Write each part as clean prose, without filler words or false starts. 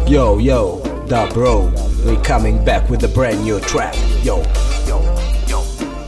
Yo, yo, da bro, we coming back with a brand new track. Yo, yo, yo.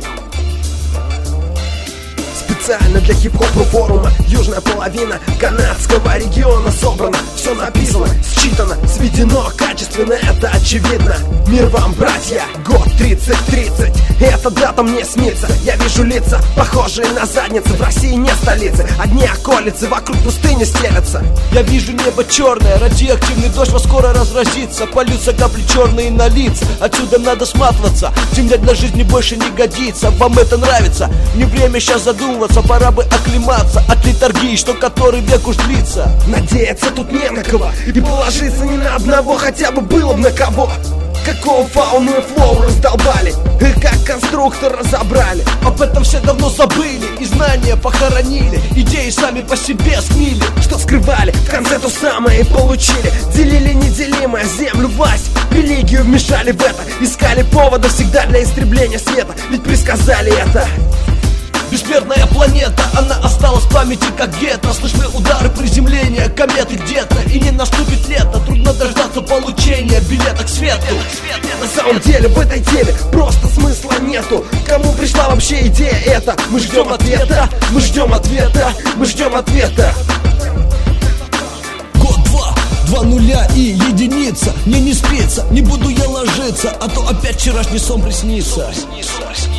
Специально для хип-хопа форума южная половина канадского региона собрана. Все написано, считано, сведено качественно, это очевидно. Мир вам, братья, год 3030. Эта дата мне снится. Я вижу лица, похожие на задницы. В России не столицы, одни околицы, вокруг пустыни стелятся. Я вижу небо черное, радиоактивный дождь во скоро разразится. Польются капли черные на лица, отсюда надо сматываться. Земля для жизни больше не годится. Вам это нравится? Не время сейчас задумываться, пора бы оклематься от литургии, что который век уж длится. Надеяться тут не на кого, и положиться ни на одного, хотя бы было бы на кого. Какого фауну и флоу раздолбали, и как конструктор разобрали. Об этом все давно забыли, и знания похоронили. Идеи сами по себе сгнили. Что скрывали, в конце то самое и получили. Делили неделимое, землю, власть, религию, вмешали в это. Искали повода всегда для истребления света, ведь предсказали это. Бессмертная планета, она осталась в памяти как гетто. Слышны удары приземления кометы где-то, и не наступит лето. Трудно дождаться получения билета к свету. На самом деле в этой теме просто смысла нету. Кому пришла вообще идея эта? Мы ждем ответа, мы ждем ответа, мы ждем ответа. Год, два нуля и единица. Мне не спится, не буду я ложиться, а то опять вчерашний сон приснится.